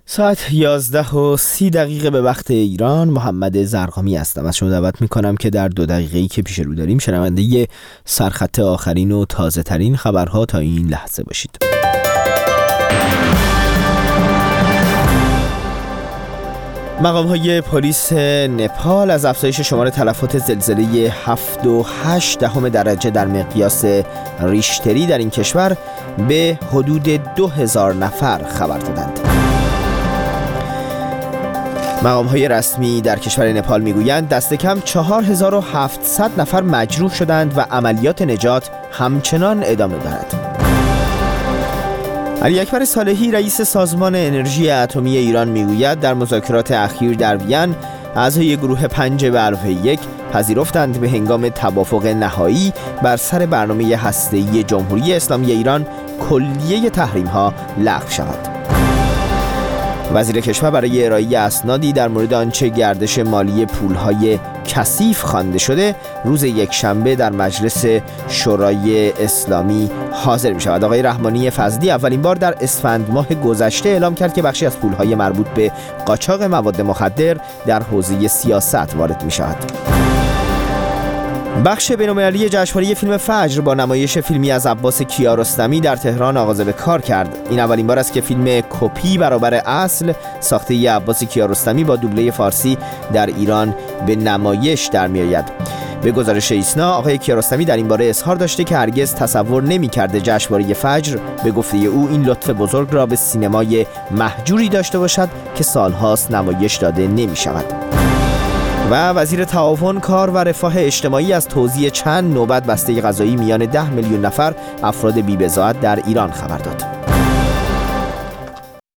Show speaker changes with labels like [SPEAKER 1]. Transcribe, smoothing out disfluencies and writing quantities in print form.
[SPEAKER 1] ساعت 11:30 به وقت ایران. محمد زرقامی هستم. از شما دعوت میکنم که در 2 دقیقه‌ای که پیش رو داریم شنونده سرخط آخرین و تازه ترین خبرها تا این لحظه باشید. مقام‌های پلیس نپال از افزایش شمار تلفات زلزله 7.8 درجه در مقیاس ریشتری در این کشور به حدود 2000 نفر خبر دادند. مقام‌های رسمی در کشور نپال میگویند دست کم 4700 نفر مجروح شدند و عملیات نجات همچنان ادامه دارد. علی اکبر صالحی رئیس سازمان انرژی اتمی ایران میگوید در مذاکرات اخیر در وین اعضای گروه 5+1 پذیرفتند به هنگام توافق نهایی بر سر برنامه هسته‌ای جمهوری اسلامی ایران کلیه تحریم‌ها لغو شود. وزیر کشور برای ارائه اسنادی در مورد آنچه گردش مالی پولهای کثیف خوانده شده روز یکشنبه در مجلس شورای اسلامی حاضر می شود. آقای رحمانی فضلی اولین بار در اسفند ماه گذشته اعلام کرد که بخشی از پولهای مربوط به قاچاق مواد مخدر در حوزه سیاست وارد می شود. بخش بین‌المللی جشنواره فیلم فجر با نمایش فیلمی از عباس کیارستمی در تهران آغاز به کار کرد. این اولین بار است که فیلم کپی برابر اصل ساخته عباس کیارستمی با دوبله فارسی در ایران به نمایش در می‌آید. به گزارش ایسنا آقای کیارستمی در این باره اظهار داشته که هرگز تصور نمی‌کرده جشنواره فجر به گفته او این لطف بزرگ را به سینمای مهجوری داشته باشد که سالهاست نمایش داده نمی‌شود. و وزیر تعاون، کار و رفاه اجتماعی از توزیع چند نوبت بسته غذایی میان 10 میلیون نفر افراد بی‌بضاعت در ایران خبر داد.